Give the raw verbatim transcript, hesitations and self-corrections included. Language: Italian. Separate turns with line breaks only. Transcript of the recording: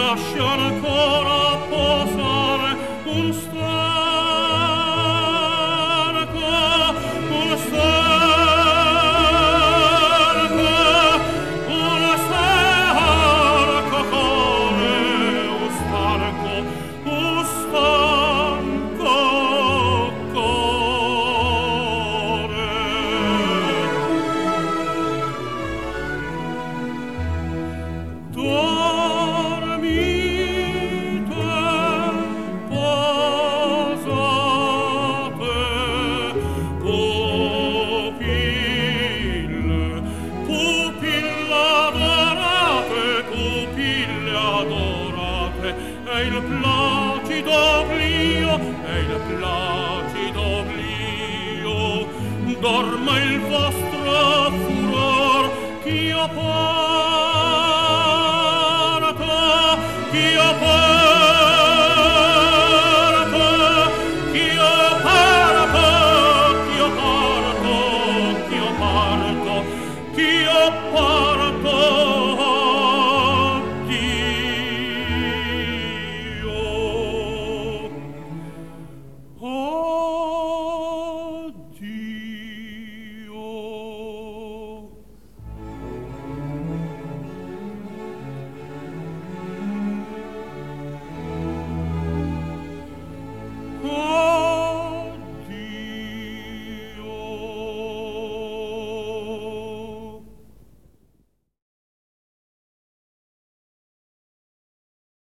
lasci ancora posare un sterco, un sterco, un sterco core, un sterco, un stanco core. Dormite, posate, pupille, pupille adorate, pupille adorate, e il placido oblio, e il placido oblio, dorma il vostro furor, ch'io poi